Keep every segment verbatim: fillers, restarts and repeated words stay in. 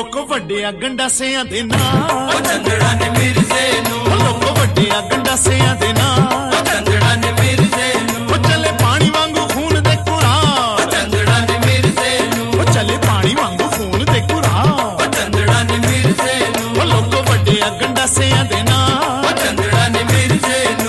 ਲੋਕੋ ਵੱਡਿਆ ਗੰਡਾਸਿਆਂ ਦੇ ਨਾਲ, ਉਹ ਚੰਦੜਾ ਨੇ ਮਿਰਜ਼ੇ ਨੂੰ, ਲੋਕੋ ਵੱਡਿਆ ਗੰਡਾਸਿਆਂ ਦੇ ਨਾਲ, ਉਹ ਚੰਦੜਾ ਨੇ ਮਿਰਜ਼ੇ ਨੂੰ, ਉਹ ਚੱਲੇ ਪਾਣੀ ਵਾਂਗੂ ਖੂਨ ਦੇ ਕੁਰਾਨ, ਉਹ ਚੰਦੜਾ ਨੇ ਮਿਰਜ਼ੇ ਨੂੰ, ਉਹ ਚੱਲੇ ਪਾਣੀ ਵਾਂਗੂ ਖੂਨ ਦੇ ਕੁਰਾਨ, ਉਹ ਚੰਦੜਾ ਨੇ ਮਿਰਜ਼ੇ ਨੂੰ, ਉਹ ਲੋਕੋ ਵੱਡਿਆ ਗੰਡਾਸਿਆਂ ਦੇ ਨਾਲ, ਉਹ ਚੰਦੜਾ ਨੇ ਮਿਰਜ਼ੇ ਨੂੰ।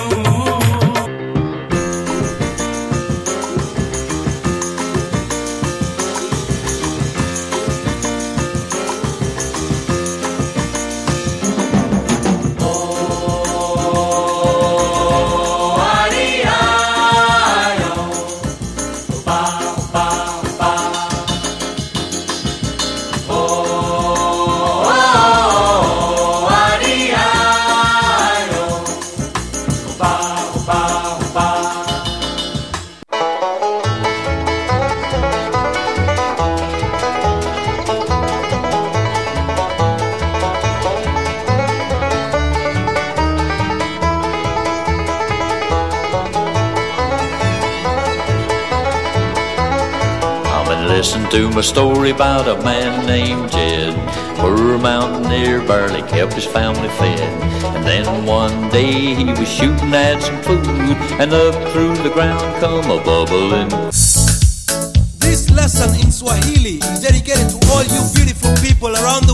Listen to my story about a man named Jed. Poor mountaineer barely kept his family fed. And then one day he was shooting at some food, and up through the ground come a bubbling. This lesson in Swahili is dedicated to all you beautiful people around the